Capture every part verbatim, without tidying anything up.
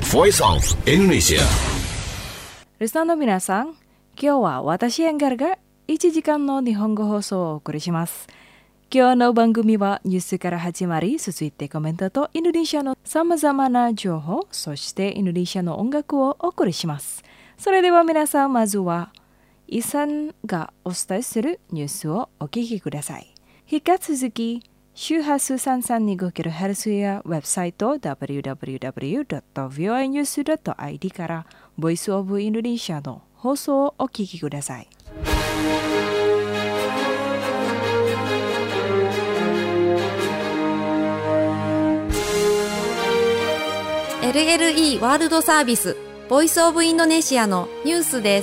Voice of Indonesia。 リスナーの皆さん、今日は私エンガルがいちじかんの日本語放送をお送りします。今日の番組はニュースから始まり、続いてコメントとインドネシアのさまざまな情報、そしてインドネシアの音楽をお送りします。それでは皆さん、まずはイさんがお伝えするニュースをお聞きください。引き続き周波数 さんじゅうさんてんにごキロヘルツ やウェブサイト ダブリューダブリューダブリュードットビーオーアイニュースドットアイディー からボイスオブインドネシアの放送をお聞きください。 エルエルイー ワールドサービスボイスオブインドネシアのニュースです。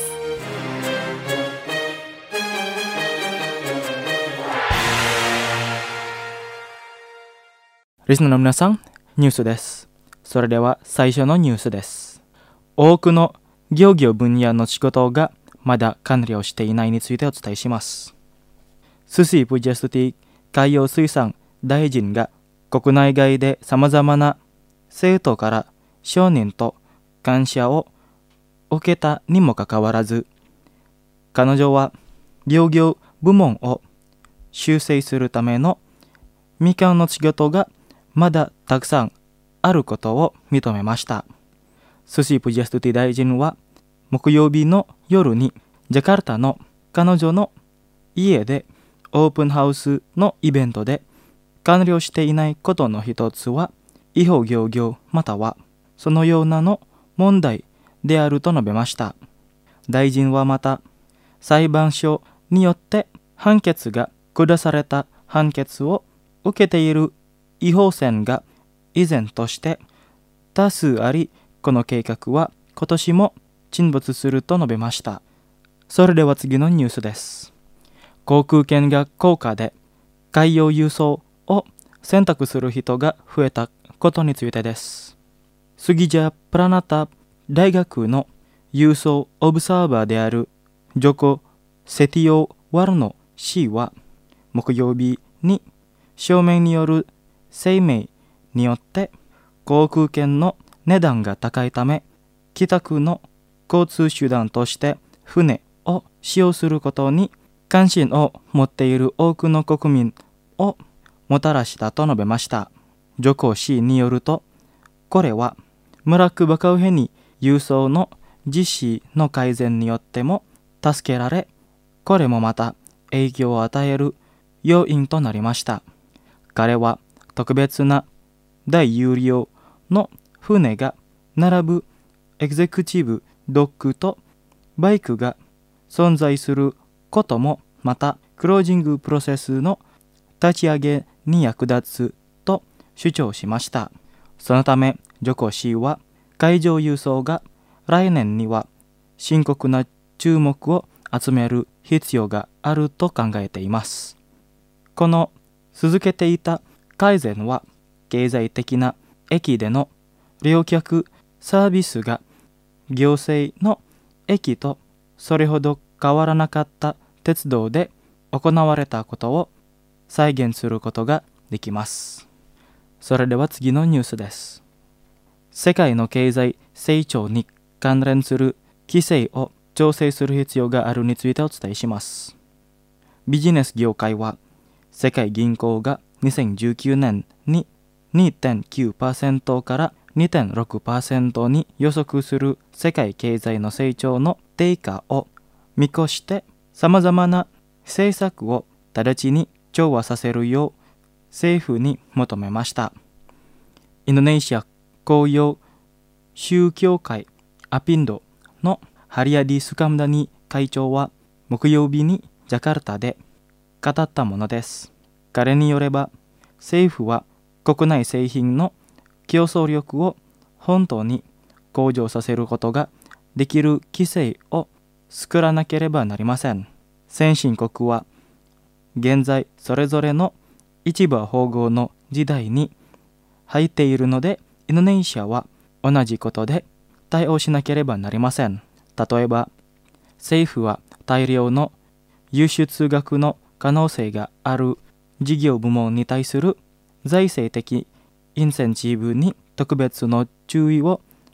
リスナーの皆さん、ニュースです。それでは最初のニュースです。多くの漁業分野の仕事がまだ完了していないについてお伝えします。スシプジャスティ海洋水産大臣が国内外でさまざまな生徒から承認と感謝を受けたにもかかわらず、彼女は漁業部門を修正するための未完の仕事がまだたくさんあることを認めました。スシプジャスティ大臣は木曜日の夜にジャカルタの彼女の家でオープンハウスのイベントで完了していないことの一つは違法漁業またはそのようなの問題であると述べました。大臣はまた裁判所によって判決が下された判決を受けている違法船が依然として多数あり、この計画は今年も沈没すると述べました。それでは次のニュースです。航空券が高価で海洋輸送を選択する人が増えたことについてです。スギジャ・プラナタ大学の輸送オブザーバーであるジョコ・セティオ・ワルノ氏は木曜日に正面による声明によって航空券の値段が高いため帰宅の交通手段として船を使用することに関心を持っている多くの国民をもたらしたと述べました。ジョコ氏によると、これはムラックバカウヘニ輸送の実施の改善によっても助けられ、これもまた影響を与える要因となりました。彼は特別な大容量の船が並ぶエグゼクティブドックとバイクが存在することもまたクロージングプロセスの立ち上げに役立つと主張しました。そのためジョコ氏は海上輸送が来年には深刻な注目を集める必要があると考えています。この続けていた改善は経済的な駅での旅客サービスが行政の駅とそれほど変わらなかった鉄道で行われたことを再現することができます。それでは次のニュースです。世界の経済成長に関連する規制を調整する必要があるについてお伝えします。ビジネス業界は世界銀行がにせんじゅうきゅうねんに にてんきゅうパーセント から にてんろくパーセント に予測する世界経済の成長の低下を見越してさまざまな政策を直ちに調和させるよう政府に求めました。インドネシア公用宗教会アピンドのハリアディ・スカムダニ会長は木曜日にジャカルタで語ったものです。彼によれば政府は国内製品の競争力を本当に向上させることができる規制を作らなければなりません。先進国は現在それぞれの市場包合の時代に入っているので、インドネシアは同じことで対応しなければなりません。例えば政府は大量の輸出額の可能性がある事業部門に対する財政的インセンティブに特別の注意を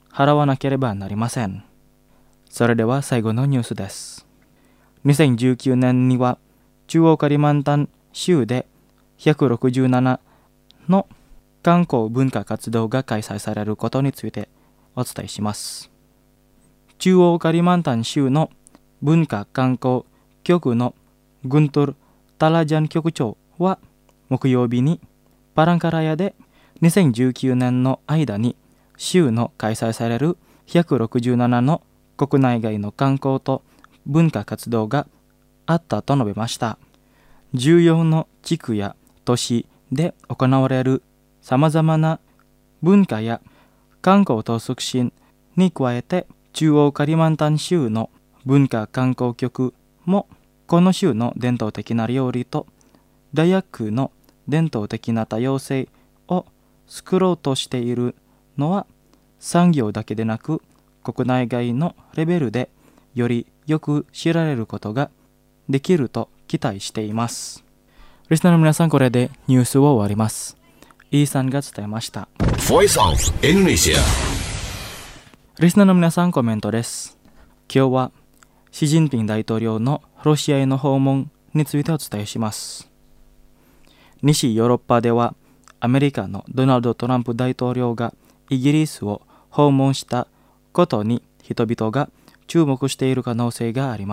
払わなければなりません。それでは最後のニュースです。にせんじゅうきゅうねんには中央カリマンタン州でひゃくろくじゅうななの観光文化活動が開催されることについてお伝えします。中央カリマンタン州の文化観光局のグントゥル・タラジャン局長は木曜日にパランカラヤでにせんじゅうきゅうねんの間に州の開催されるひゃくろくじゅうななの国内外の観光と文化活動があったと述べました。じゅうよんの地区や都市で行われるさまざまな文化や観光と促進に加えて、中央カリマンタン州の文化観光局もこの州の伝統的な料理と大学の伝統的な多様性を作ろうとしているのは、産業だけでなく国内外のレベルでよりよく知られることができると期待しています。リスナーの皆さん、これでニュースを終わります。イーさんが伝えました。 Voice of Indonesia。 リスナーの皆さん、コメントです。今日はシジンピン大統領のロシアへの訪問についてお伝えします。西ヨーロッパではアメリカのドナルド・トランプ大統領がイギリスを訪問したことに人々が注目している可能性があります。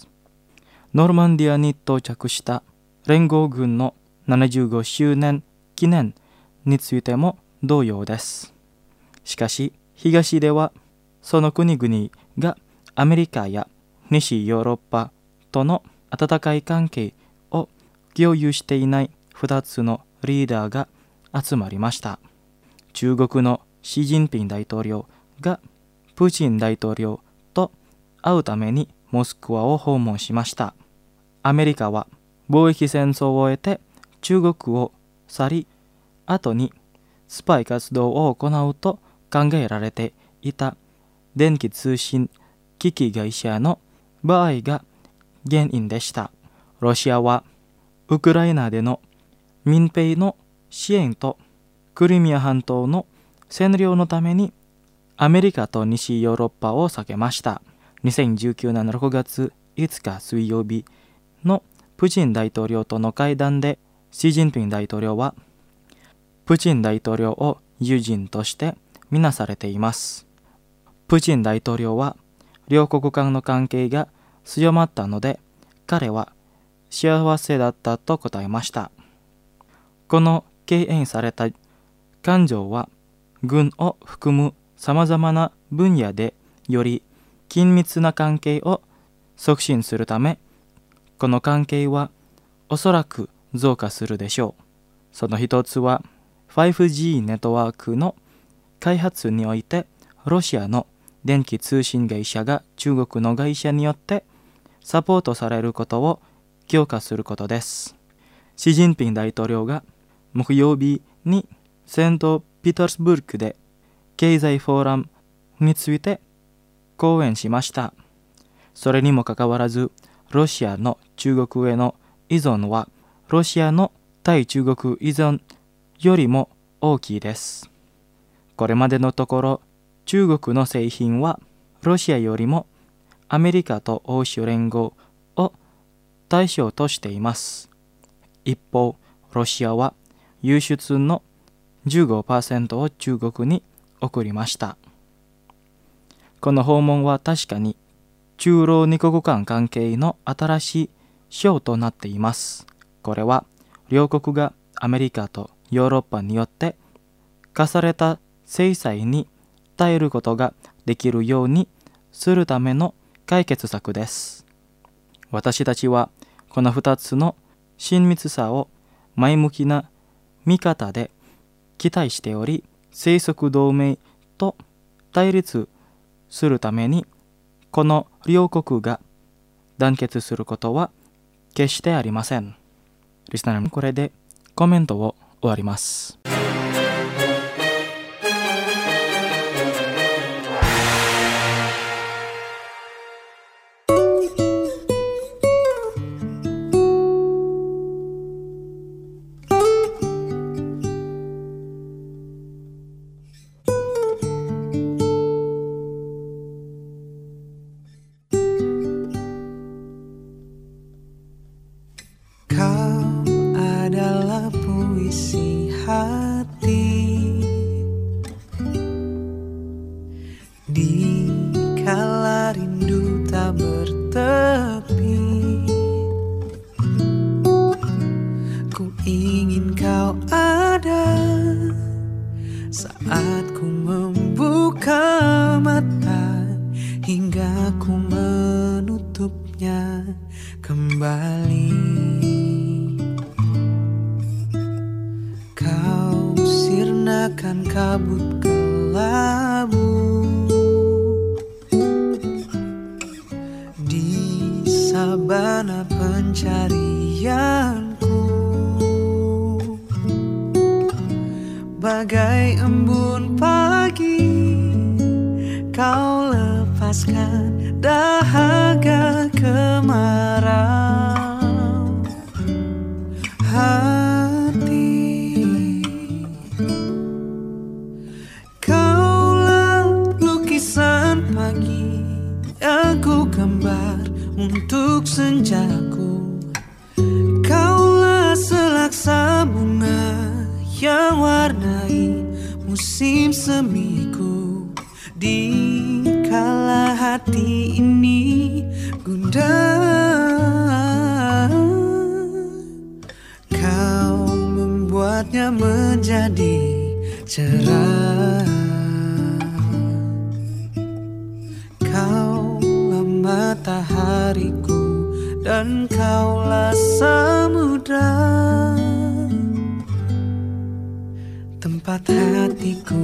ノルマンディアに到着した連合軍のななじゅうごしゅうねん記念についても同様です。しかし東ではその国々がアメリカや西ヨーロッパとの温かい関係を共有していないふたつのリーダーが集まりました。中国のシジンピン大統領がプーチン大統領と会うためにモスクワを訪問しました。アメリカは貿易戦争を終えて中国を去り、後にスパイ活動を行うと考えられていた電気通信機器会社の場合が原因でした。ロシアはウクライナでの民兵の支援とクリミア半島の占領のためにアメリカと西ヨーロッパを避けました。にせんじゅうきゅうねんろくがついつか水曜日のプーチン大統領との会談で、シジンピン大統領はプーチン大統領を友人として見なされています。プーチン大統領は両国間の関係が強まったので、彼は幸せだったと答えました。この敬遠された感情は軍を含むさまざまな分野でより緊密な関係を促進するため、この関係はおそらく増加するでしょう。その一つは ファイブジー ネットワークの開発において、ロシアの電気通信会社が中国の会社によってサポートされることを強化することです。シジンピン大統領が木曜日にセントピータースブルクで経済フォーラムについて講演しました。それにもかかわらず、ロシアの中国への依存はロシアの対中国依存よりも大きいです。これまでのところ、中国の製品はロシアよりもアメリカと欧州連合を対象としています。一方、ロシアは輸出の じゅうごパーセント を中国に送りました。この訪問は確かに中ロ二国間関係の新しい章となっています。これは両国がアメリカとヨーロッパによって課された制裁に耐えることができるようにするための解決策です。私たちはこのふたつの親密さを前向きな見方で期待しており、生息同盟と対立するためにこの両国が団結することは決してありません。リスナーのこれでコメントを終わります。 hati. Di kala rindu tak bertepi, ku ingin kau ada saat ku membuka mata hingga ku menutupnya kembali. Kau sirnakan kabut kelabu di sabana pencarianku, bagai embun pagi kau lepaskan dahaga kemarau hati. Kaulah lukisan pagi yang ku gambar untuk senjaku. Kaulah selaksa bunga yang warnai musim semiku. Di kala hati ini gundah, kau membuatnya menjadi cerah. Kaulah matahariku dan kaulah samudra, tempat hatiku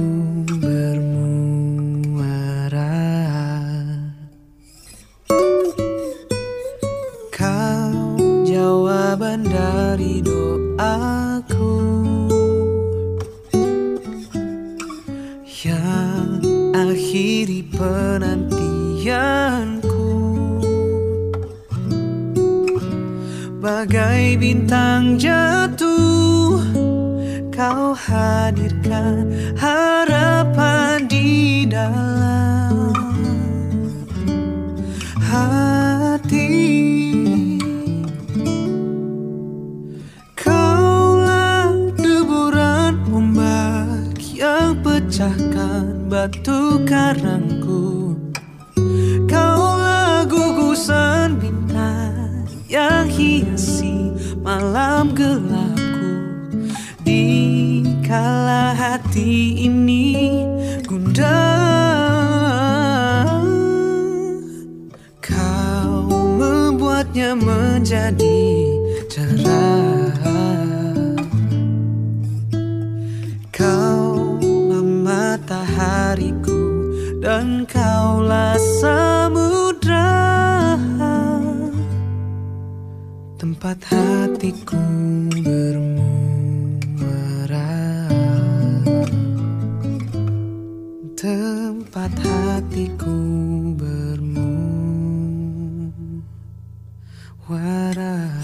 bermuara. Kau jawaban dari doaku yang akhiri penantianku, bagai bintang jatuh kau hadirkan harapan di dalam hati. Kaulah deburan ombak yang pecahkan batu karangku. Kaulah gugusan bintang yang hiasi malam gelapku. Di kala hati ini gundah, kau membuatnya menjadi cerah. Kaulah matahariku dan kaulah samudra, tempat hatiku bermuara, tempat hatiku bermuara.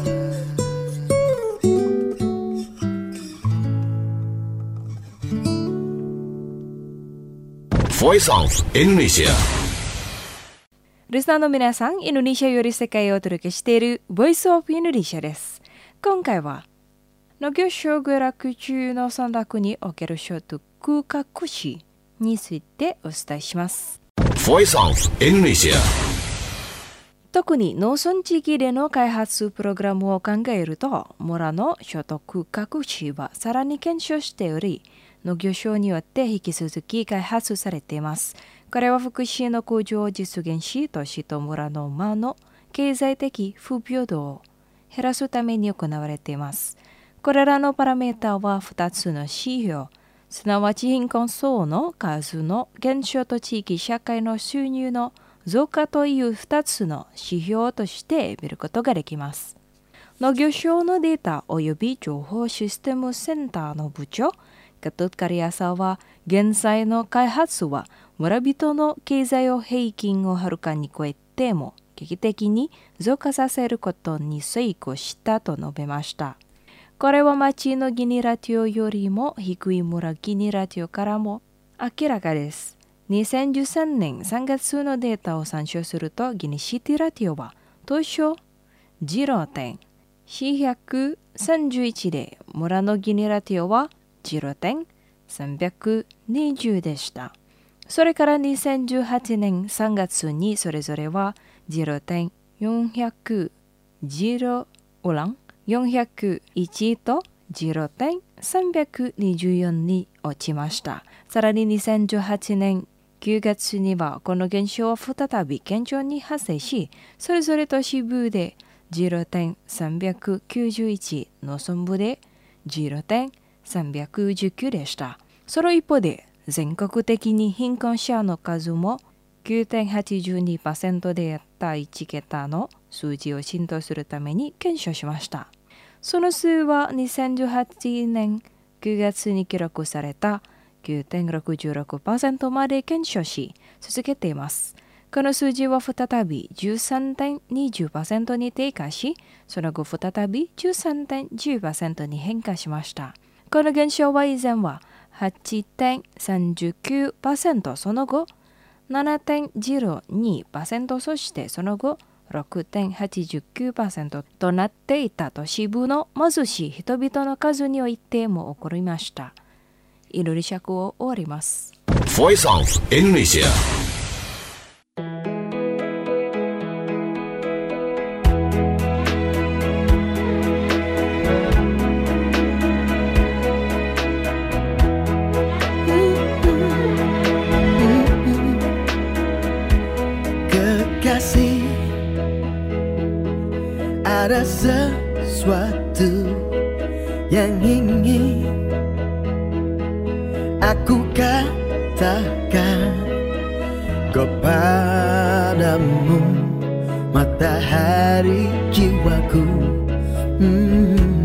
Voice of Indonesia。 リスナーの皆さん、インドネシアより世界をお届けしている Voice of Indonesia です。今回は農業省娯楽中の村落における所得隠しについてお伝えします。 Voice of Indonesia。 特に農村地域での開発プログラムを考えると、村の所得隠しはさらに検証しており、農業省によって引き続き開発されています。これは福祉の向上を実現し、都市と村の間の経済的不平等を減らすために行われています。これらのパラメータはふたつの指標、すなわち貧困層の数の減少と地域社会の収入の増加というふたつの指標として見ることができます。農業省のデータ及び情報システムセンターの部長、ガトゥッカリアさんは、現在の開発は村人の経済を平均をはるかに超えても劇的に増加させることに成功したと述べました。これは町のギニラティオよりも低い村ギニラティオからも明らかです。にせんじゅうさんねんさんがつのデータを参照すると、ギニシティラティオは当初 ゼロてんよんひゃくさんじゅういちで村のギニラティオは ゼロてんさんびゃくにじゅう でした。それからにせんじゅうはちねんさんがつにそれぞれは ゼロてんよんひゃく 0オランよんひゃくいちと ゼロてんさんびゃくにじゅうよん に落ちました。さらににせんじゅうはちねんくがつにはこの現象は再び顕著に発生し、それぞれ都市部で ゼロてんさんびゃくきゅうじゅういち、農村部で ゼロてんさんびゃくじゅうきゅう でした。その一方で全国的に貧困者の数も きゅうてんはちじゅうにパーセント であったいち桁の数字を浸透するために検証しました。その数はにせんじゅうはちねんくがつに記録された きゅうてんろくじゅうろくパーセント まで検証し続けています。この数字は再び じゅうさんてんにじゅうパーセント に低下し、その後再び じゅうさんてんじゅうパーセント に変化しました。この現象は以前は はちてんさんじゅうきゅうパーセント、その後 ななてんゼロにパーセント、そしてその後 ろくてんはちじゅうきゅうパーセント となっていた都市部の貧しい人々の数においても起こりました。インドネシア語を終わります。 Voice of Indonesia. Kekasih, ada sesuatu yang ingin aku katakan kepadamu, matahari jiwaku. Hmm.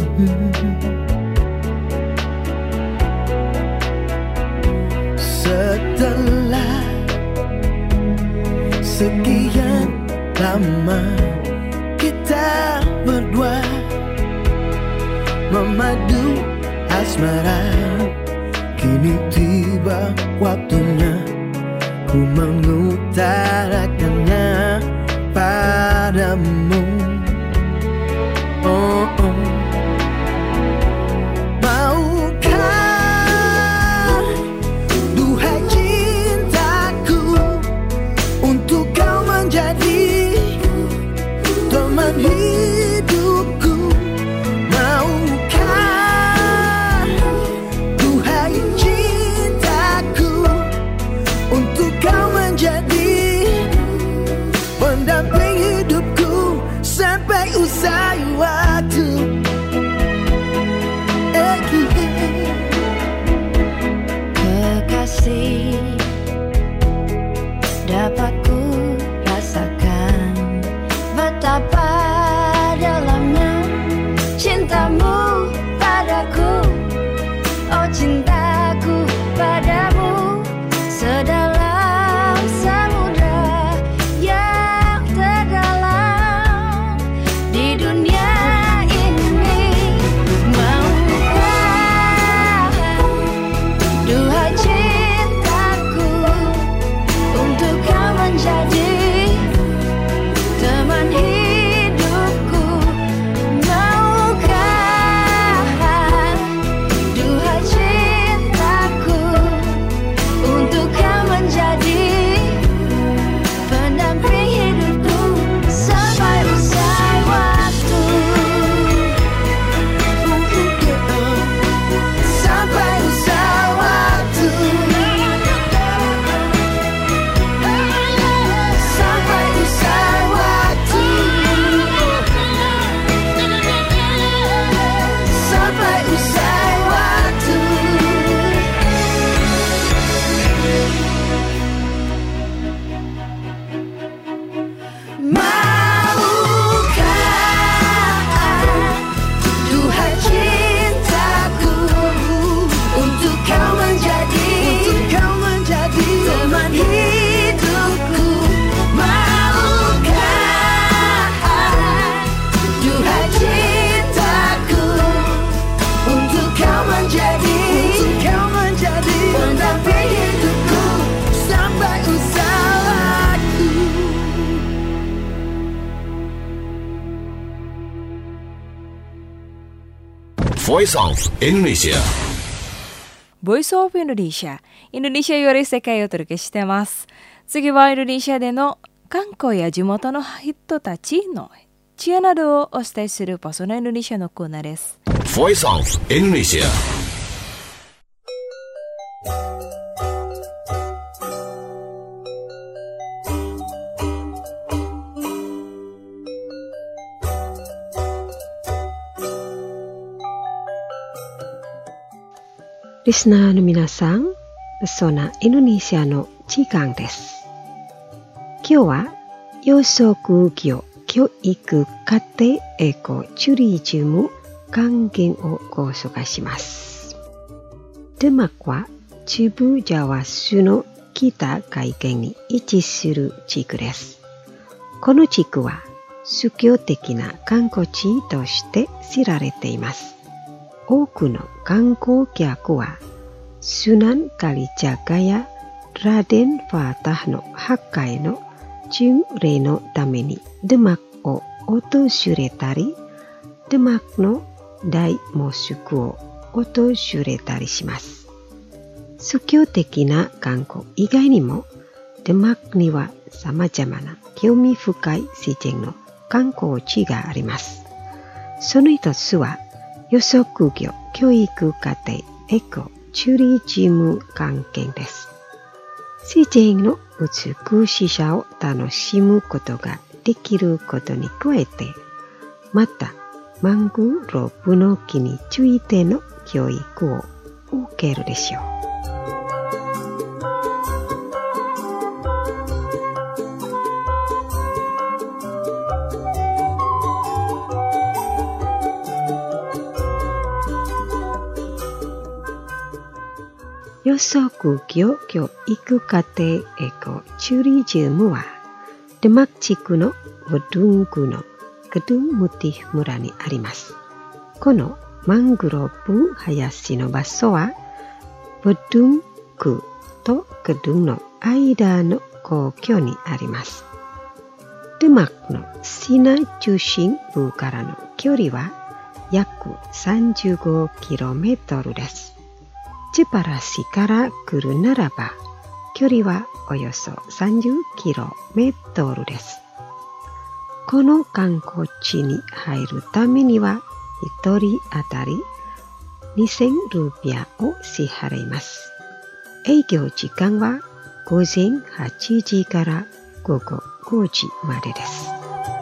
Setelah sekian lama kita berdua memadu asmara, kini tiba waktunya ku mengutarakannya padamu. Oh, oh. Maukah, duhai cintaku, untuk kau menjadi teman hidupku? Maukah, duhai cintaku, untuk kau menjadi pendamping hidupku sampai usai waktu? Kekasih, dapat ku rasakan betapa dalamnya cintamu padaku. Oh, cintaku padamu sedalam samudra yang terdalam di dunia ini. Maukah, duhai cintaku, untuk kau menjadi teman hidupku? Maukah, duhai cintaku, Voice of Indonesia. Voice of Indonesia。インドネシアより世界をお届けしています。次はインドネシアでの観光や地元の人たちの知恵などをお伝えするパソナインドネシアのコーナーです。 Voice of Indonesia. Listenerの皆さん、そんなインドネシアの時間です。今日は養殖業教育家庭エコチュリズム関係をご紹介します。デンマークは中部ジャワ州の北海岸に位置する地区です。この地区は宗教的な観光地として知られています。多くの観光客はスナンカリジャガやラデン・ファータの墓会の巡礼のためにデンマークを訪れたり、デンマークの大モスクを訪れたりします。宗教的な観光以外にも、デンマークには様々な興味深い自然の観光地があります。その一つは、養殖業教育家庭エコチュリズム関係です。自然の美しさを楽しむことができることに加えて、またマングローブの木についての教育を受けるでしょう。養殖業教育家庭エコチュリズムは、デンマーク地区のウドゥン区のグドゥンムティ村にあります。このマングローブ林の場所は、ウドゥン区とグドゥンの間の皇居にあります。デンマークの市内中心部からの距離は約さんじゅうごキロメートルです。ジパラ市から来るならば、距離はおよそさんじゅうキロメートルです。この観光地に入るためには、一人当たりにせんルーピアを支払います。営業時間は午前はちじから午後ごじまでです。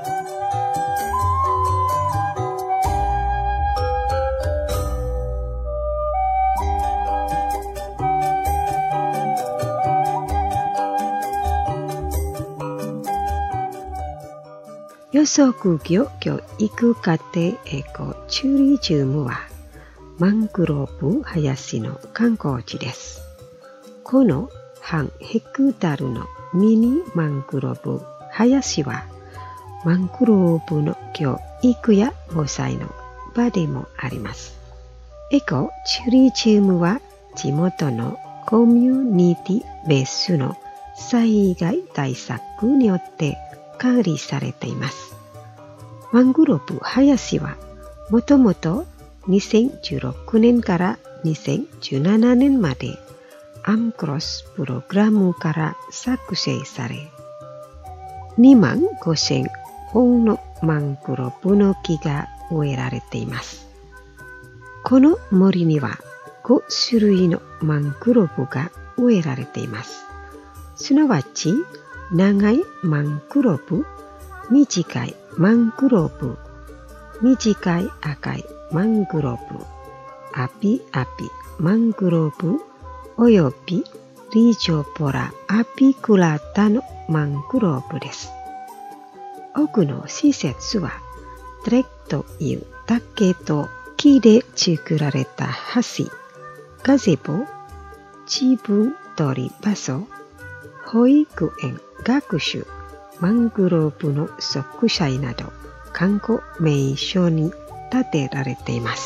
養殖業教育家庭エコチュリズムはマングローブ林の観光地です。この半ヘクタールのミニマングローブ林はマングローブの教育や防災の場でもあります。エコチュリズムは地元のコミュニティベースの災害対策によって管理されています。マングローブ林はもともとにせんじゅうろくねんからにせんじゅうななねんまでアンクロスプログラムから作成され、にまんごせんほんのマングローブの木が植えられています。この森にはごしゅるいのマングローブが植えられています。すなわち、長いマングローブ、短いマングローブ、短い赤いマングローブ、アピアピマングローブ、およびリジョポラアピクラタのマングローブです。多くの施設は、トレッという竹と木で作られた橋、ガゼボ、自分取り場所、保育園、学習、マングローブの植栽など観光名所に建てられています。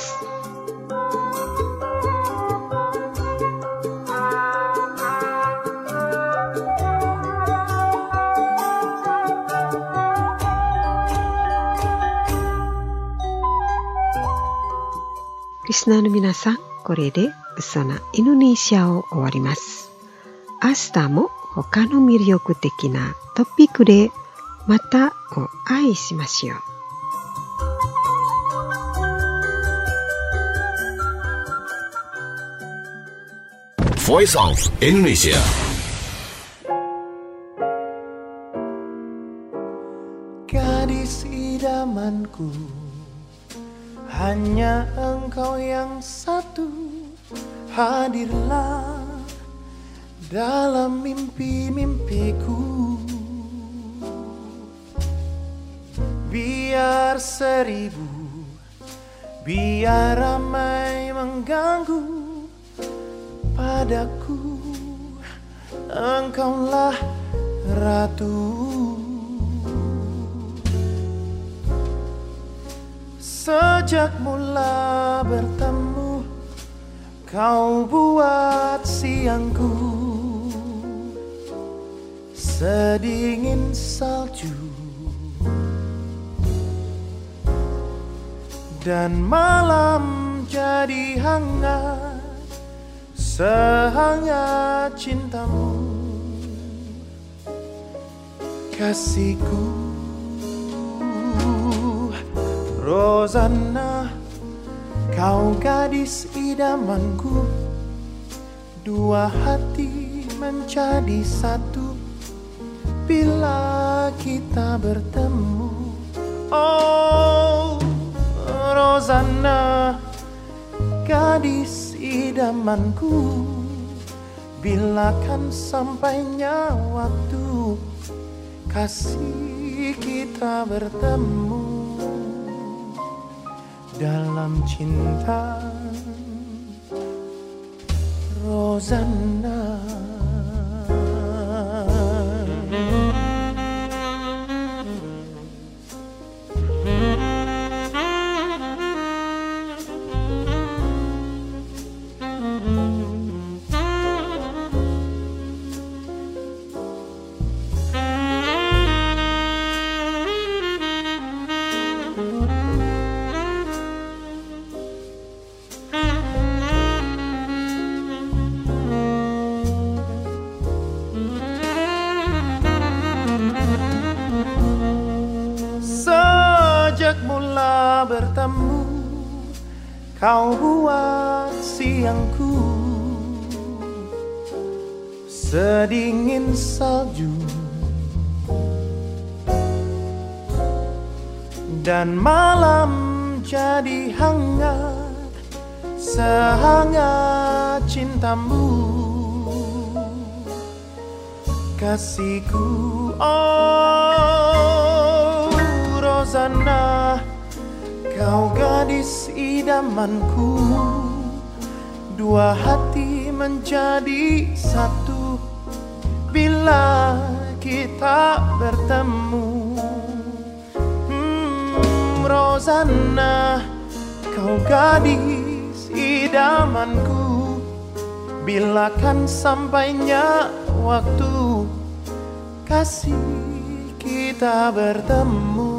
リリスナーの皆さん、これでそのインドネシアを終わります。明日も他の魅力的なトピックでまたお会いしましょう。 Voice of Indonesia. Gadis idamanku, hanya engkau yang satu. Hadirlah dalam mimpi-mimpiku. Biar seribu, biar ramai mengganggu, padaku engkaulah ratu. Sejak mula bertemu, kau buat siangku sedingin salju, dan malam jadi hangat sehangat cintamu. Kasihku Rosanna, kau gadis idamanku. Dua hati menjadi satu bila kita bertemu. Oh Rosanna, gadis idamanku, bila kan sampainya waktu kasih kita bertemu dalam cinta. Rosanna. Bertemu, kau buat siangku sedingin salju, dan malam jadi hangat sehangat cintamu. Kasihku, oh Rosanna, kau gadis idamanku. Dua hati menjadi satu bila kita bertemu. hmm, Rosanna, kau gadis idamanku. Bila kan sampainya waktu kasih kita bertemu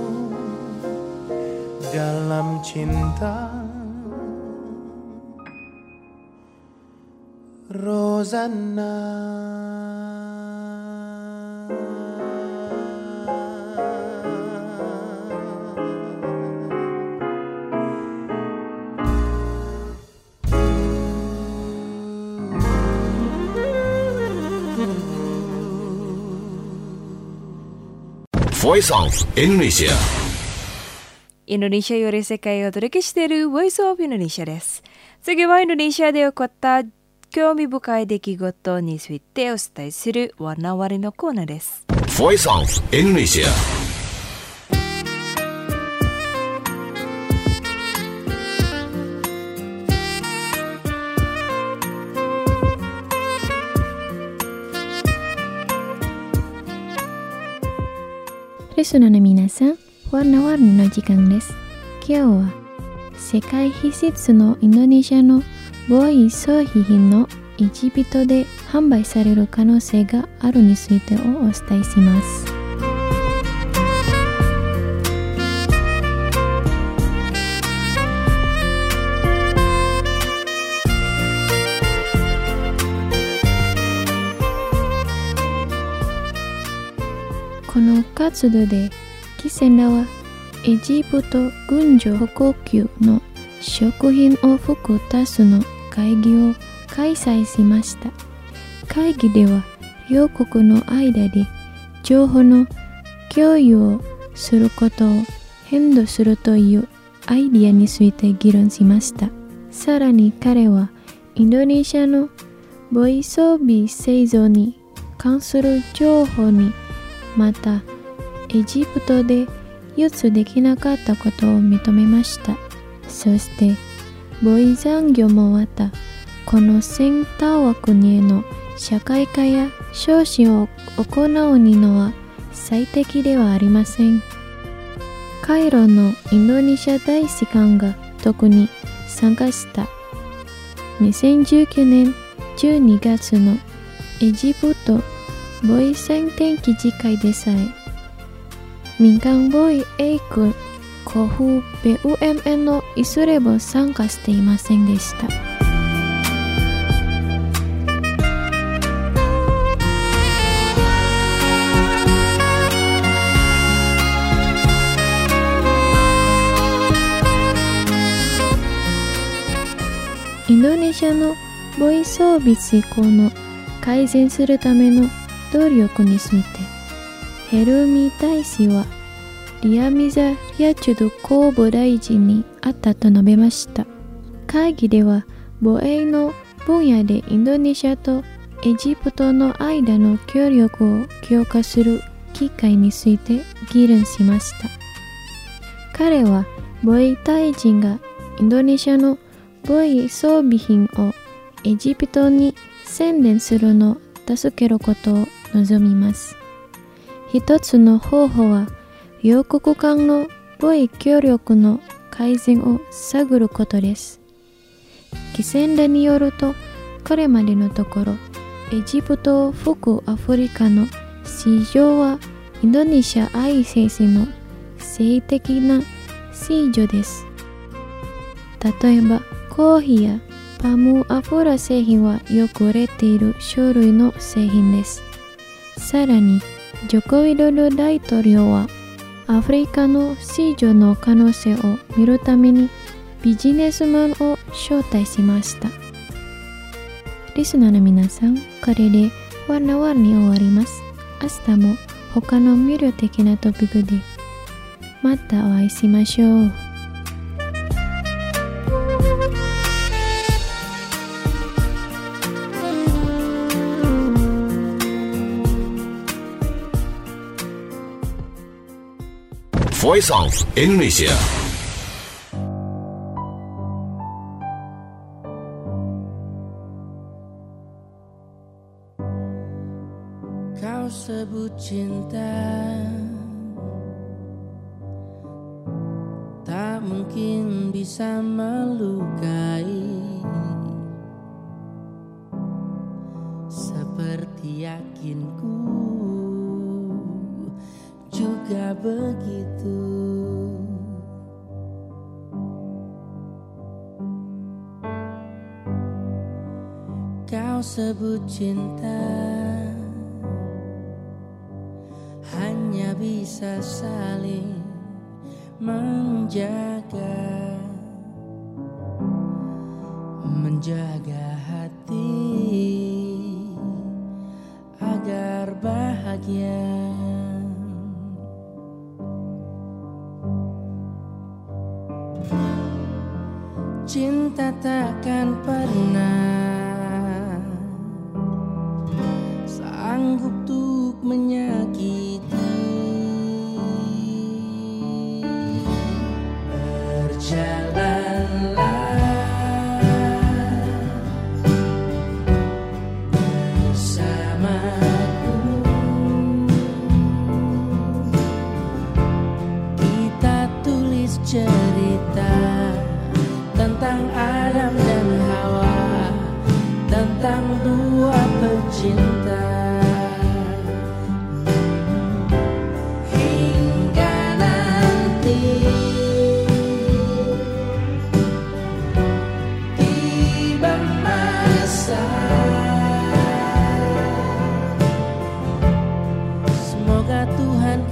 dalam cinta. Rosanna. Voice of Indonesia. インドネシアより世界をお届けしている Voice of Indonesia です。次はインドネシアで起こった興味深い出来事についてお伝えするワナワリのコーナーです。 Voice of Indonesia. Listenerの皆さん、warna-warniの時間です。今日は世界秘密のインドネシアの防衛装備品のエジプトで販売される可能性があるについてをお伝えします。 の活動でキセンダはエジプト軍需補給級の食品を含たすの会議を開催しました。会議では両国の間で情報の共有をすることを変動するというアイディアについて議論しました。さらに彼はインドネシアの防衛装備製造に関する情報にまたエジプトで輸出できなかったことを認めました。そして防衛産業もまたこの先端枠への社会化や招致を行うにのは最適ではありません。カイロのインドネシア大使館が特に参加したにせんじゅうきゅうねんじゅうにがつのエジプト防衛戦天気次会でさえ民間防衛区交付 ビーユーエムエヌ のいずれも参加していませんでした。インドネシアの防衛装備施行の改善するための努力についてヘルミ大使はリアミザ・ヤチュド国防大臣に会ったと述べました。会議では防衛の分野でインドネシアとエジプトの間の協力を強化する機会について議論しました。彼は防衛大臣がインドネシアの防衛装備品をエジプトに宣伝するのを助けることを望みます。一つの方法は両国間の防衛協力の改善を探ることです。キセンダによると、これまでのところエジプトを含アフリカの市場はインドネシアアイ製品の性的な市場です。例えばコーヒーやパム油製品はよく売れている種類の製品です。さらにジョコ・ウィドド大統領はアフリカの市場の可能性を見るためにビジネスマンを招待しました。リスナーの皆さん、これでワナワに終わります。明日も他の魅力的なトピックでまたお会いしましょう。 Voice of Indonesia. Kau sebut cinta, tak mungkin bisa melukai seperti yakinku juga begitu. Kau sebut cinta hanya bisa saling menjaga, menjaga hati agar bahagia. Cinta takkan pernah sanggup untuk menyakiti. Berjalanlah bersamaku, kita tulis cerita tentang Adam dan Hawa, tentang dua pecinta. Hingga nanti tiba masa, semoga Tuhan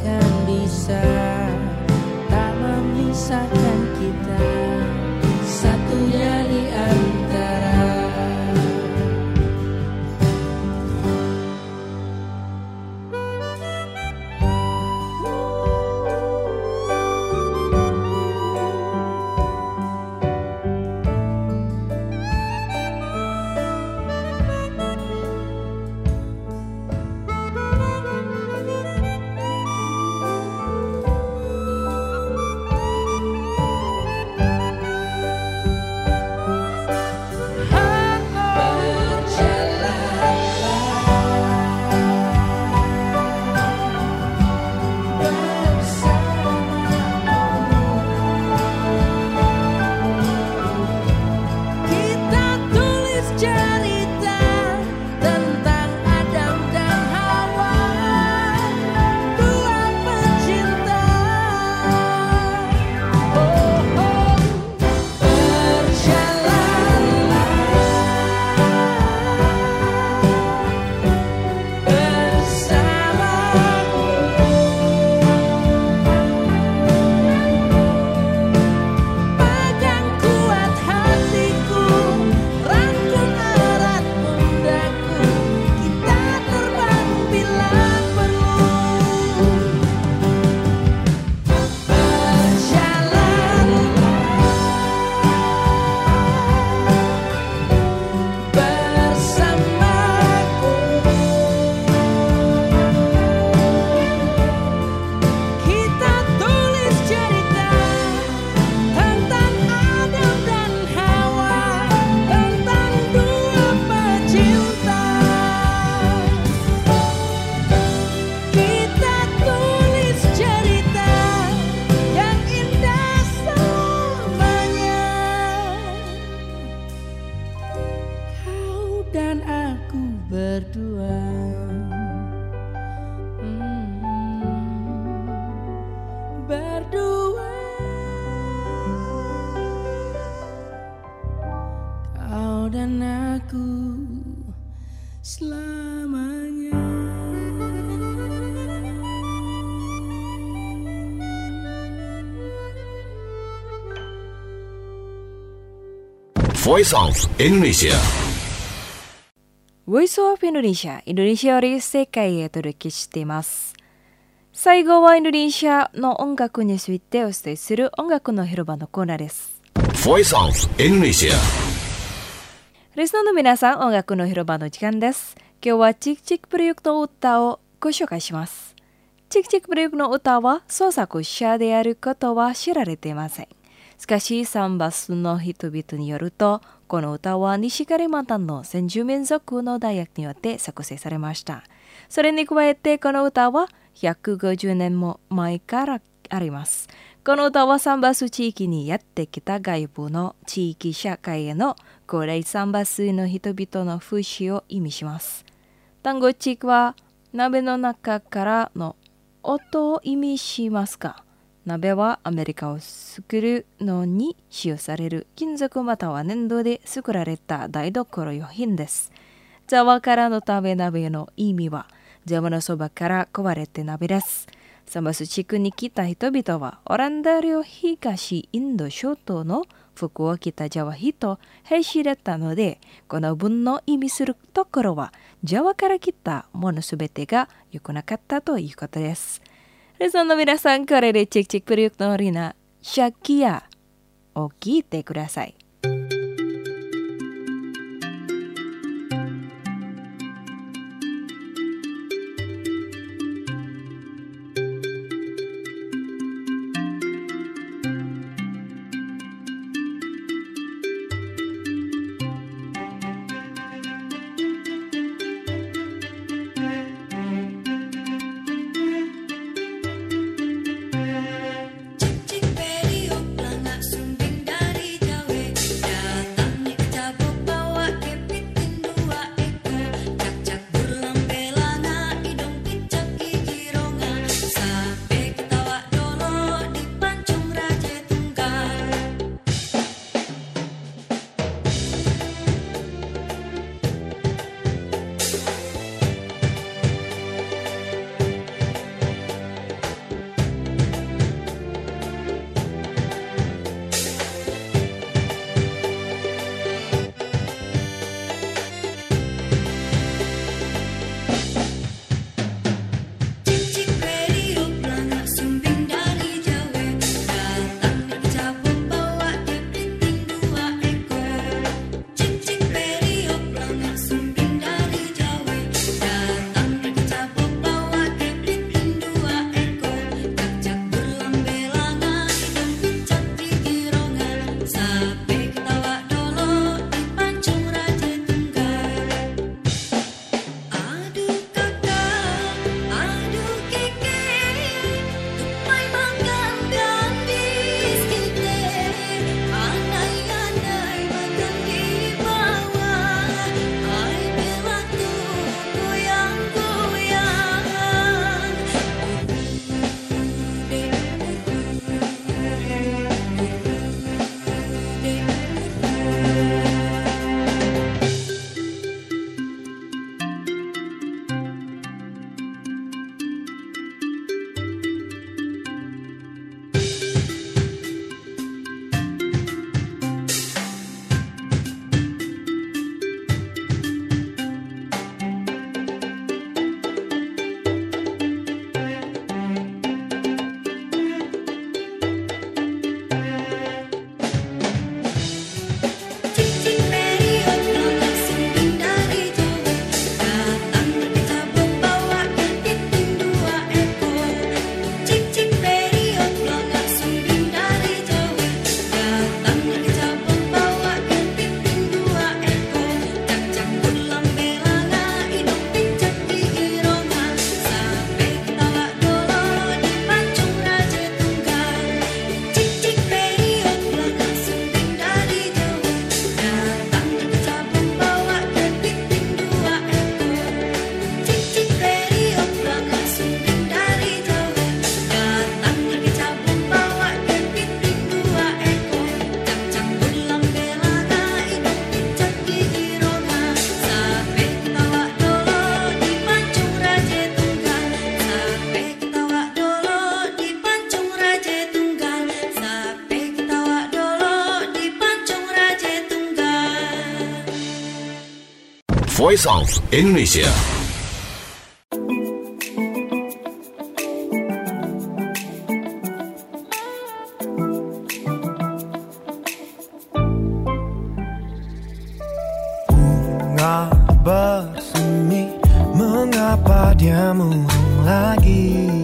berdua. Hmm, berdua. Kau dan aku selamanya. Voice of Indonesia. Voice of Indonesia、インドネシアより世界へ届けしています。最後はインドネシアの音楽についてお伝えする音楽の広場のコーナーです。 Voice of Indonesia. リスナーの皆さん、音楽の広場の時間です。今日はチクチクプロジェクトの歌をご紹介します。チクチクプロジェクトの歌は創作者であることは知られていません。しかし、サンバスの人々によると、この歌は西カリマンタンの先住民族の大学によって作成されました。それに加えて、この歌はひゃくごじゅうねんも前からあります。この歌はサンバス地域にやってきた外部の地域社会への高齢サンバスの人々の風刺を意味します。単語チクは鍋の中からの音を意味しますが、鍋はアメリカを作るのに使用される金属または粘土で作られた台所用品です。ジャワからの食べ鍋の意味は、ジャワのそばから壊れて鍋です。サンバス地区に来た人々は、オランダ領東インド諸島の服を着たジャワ人兵士だったので、この文の意味するところは、ジャワから来たものすべてが良くなかったということです。リスナーの皆さん、これでチクチクプロジェクトのリナ、シャキヤを聞いてください。 Cik-cik periuk langak sumbing dari Jawa. Voice of Indonesia. Bunga bersemi, mengapa dia murung lagi?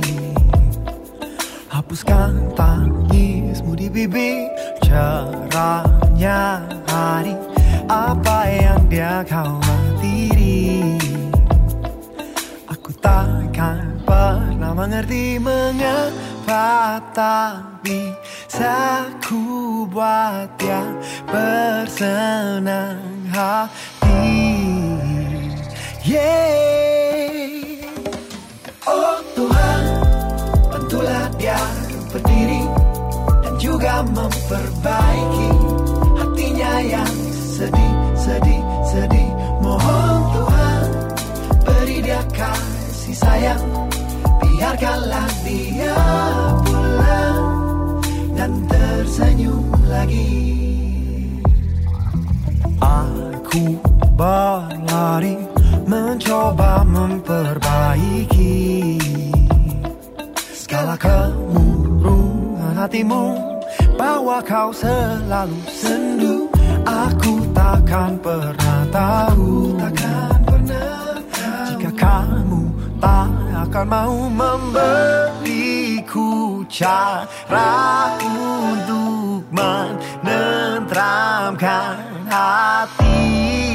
Hapuskan tangismu di bibir, cerahnya hari, apa yang dia khawatiri? Aku takkan pernah mengerti mengapa tak bisa ku buat dia bersenang hati. Yeah. Oh Tuhan, bantulah dia berdiri dan juga memperbaiki hatinya yang sedih, sedih, sedih. Mohon Tuhan, beri dia kasih sayang, biarkanlah dia pulang dan tersenyum lagi. Aku berlari mencoba memperbaiki segala kemurungan hatimu, bahwa kau selalu sendu. Aku takkan pernah tahu, takkan pernah tahu, jika kamu tak akan mau memberiku cara untuk menenteramkan hati.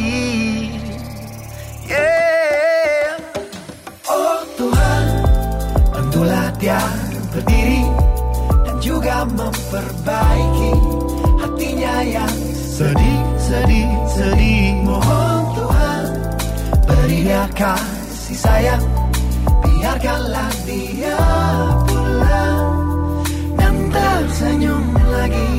Yeah. Oh Tuhan, bantulah dia berdiri dan juga memperbaiki hatinya yang sedih, sedih, sedih. Mohon Tuhan, beri dia kasih sayang, biarkanlah dia pulang dan tersenyum lagi.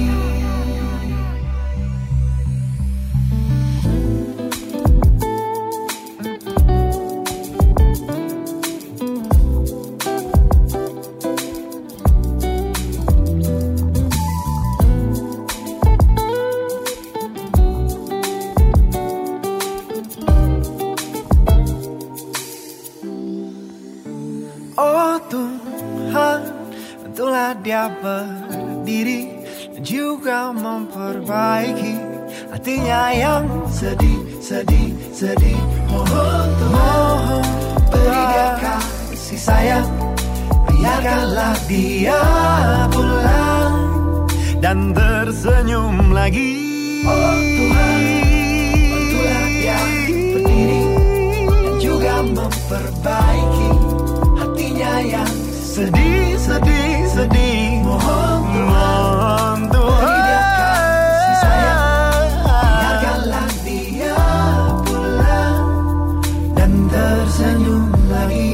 Dia berdiri dan juga memperbaiki hatinya yang sedih, sedih, sedih. Mohon Tuhan, beri dia kasih sayang, biarkanlah dia pulang dan tersenyum lagi. Oh Tuhan, bantulah dia berdiri dan juga memperbaiki hatinya yang sedih, sedih, sedih. Mohon Tuhan, beri dia kasih sayang, biarkanlah dia pulang dan tersenyum lagi.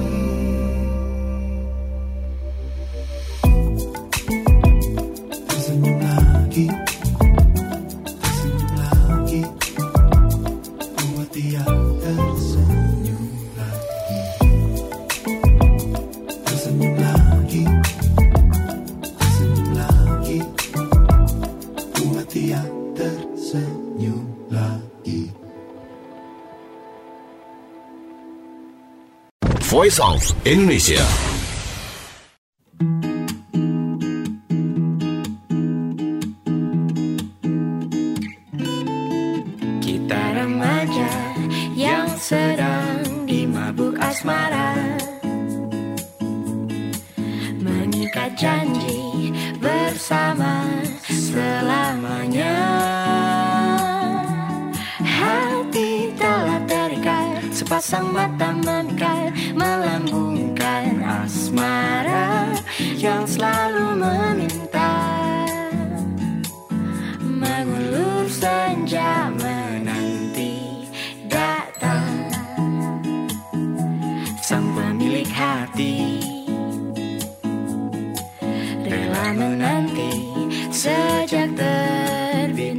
Tersenyum lagi, tersenyum lagi, buat dia tersenyum lagi. Tersenyum lagi, tersenyum lagi, buat dia tersenyum lagi. Voice of Indonesia. Kita remaja yang sedang dimabuk asmara, mengikat janji bersama selamanya. Hati telah terikat, sepasang mata memikat, melambungkan asmara yang selalu meminta. Mengulur senja menanti datang sang pemilik hati, rela menanti sejak terbit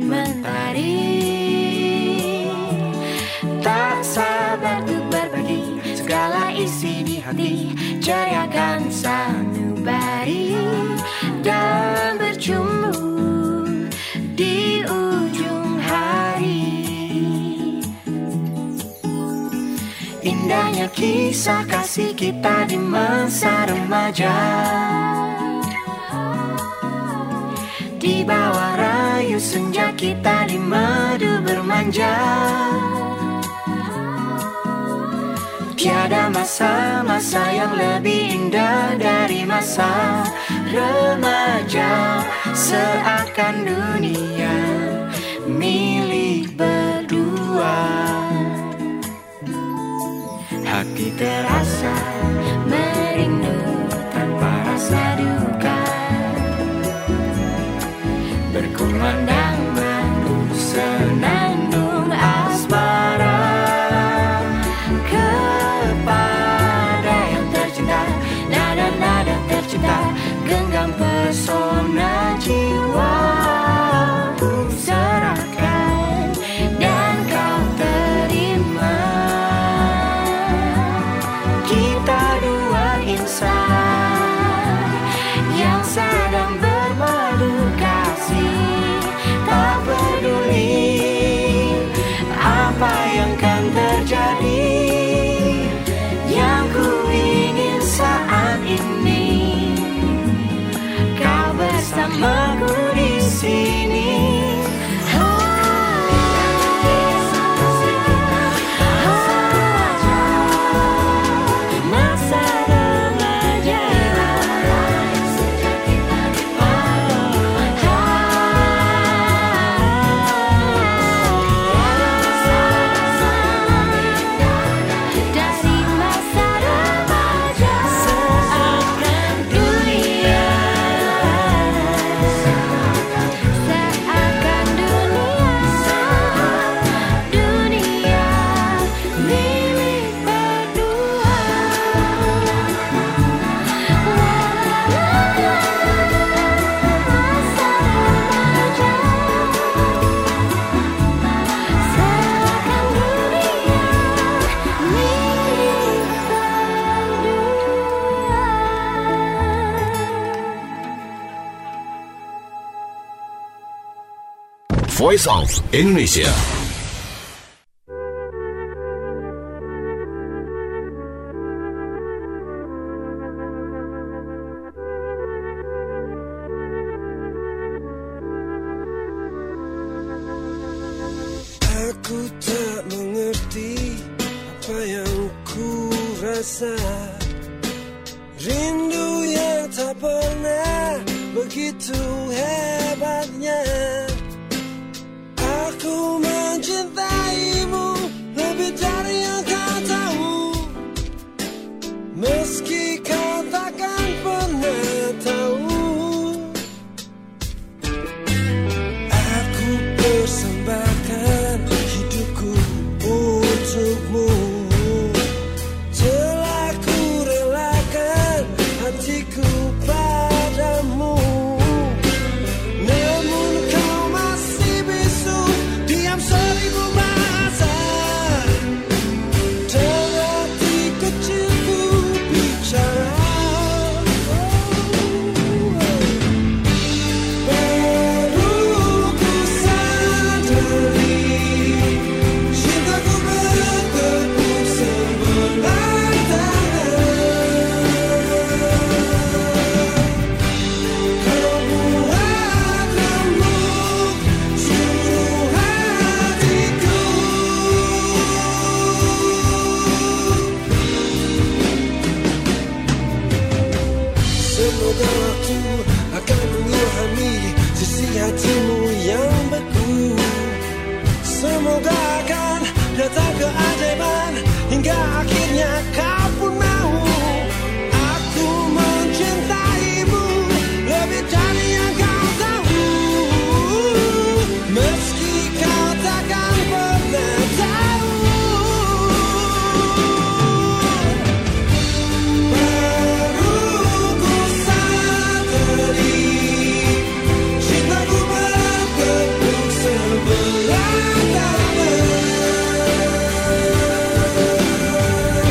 mentari. Tak sabar untuk berbagi segala Indahnya kisah kasih kita di masa remaja. Di bawah rayu senja kita di madu bermanja. Tiada masa-masa yang lebih indah dari masa remaja. Seakan dunia milik berdua. Hati terasa merindu tanpa rasa duka. Berkumandang madu senandung asmara. Kepada yang tercinta, nada-nada tercipta, genggam pesona jiwa. Ku serahkan dan kau terima. Kita dua insan yang sedang bermadu kasih. Tak peduli apa yang kan terjadi. Yang ku ingin saat ini kau bersamaku di sini. Voice of Indonesia. Aku tak mengerti apa yang ku rasa. Rindu yang tak pernah begitu hebatnya. Aku mencintaimu lebih dari yang kau tahu. Meski kau takkan pernah tahu. Aku persembahkan hidupku untukmu. Telah ku relakan hatiku padamu. Namun kau masih bisu, diam seribu bahasa. Dan hati kecilku bicara. Baru ku sadari cintaku bertepuk sebelah tangan. Kau buat rembuk seluruh hatiku. Semoga waktu akan mengilhami sisi hatimu yang beku. Semoga akan datang keajaiban hingga akhirnya kau pun mau. Aku mencintaimu lebih dari yang kau tahu. Meski kau takkan pernah tahu. Baru ku sadari cintaku bertepuk sebelah tangan.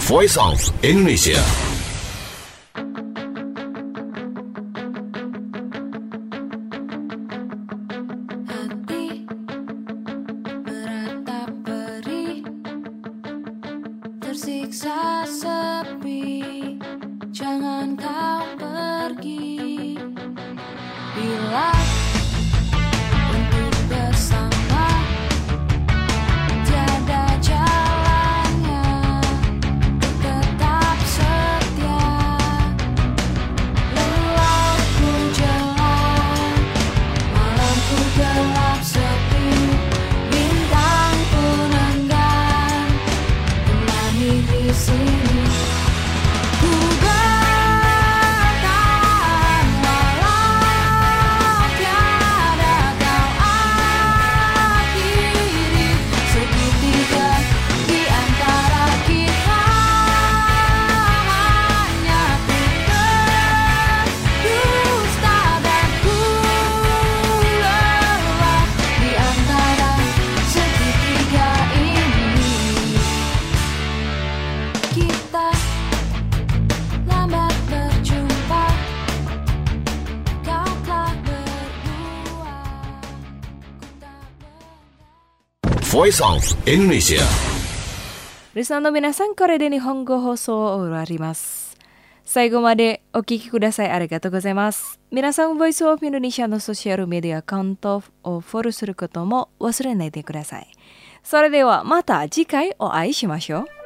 Voice of Indonesia. Hati beratap perih, tersiksa sepi. Jangan kau pergi. Bila untuk bersama tiada jalannya, tetap setia. Lelah pun jelang, malam pun gelap sepi, bintang pun enggan menemani di sini. Ku bertahan walau tiada kau akhiri. Segitiga di antara kita hanya ku berdusta dan ku lelah di antara segitiga ini. Kita lambat berjumpa, kau telah berbuat, ku tak ber- Voice of Indonesia. リスナーの皆さん、これで日本語放送を終わります。最後までお聞きくださいありがとうございます。皆さん、ボイスオブインドネシアのソーシャルメディアアカウントをフォローすることも忘れないでください。それではまた次回お会いしましょう。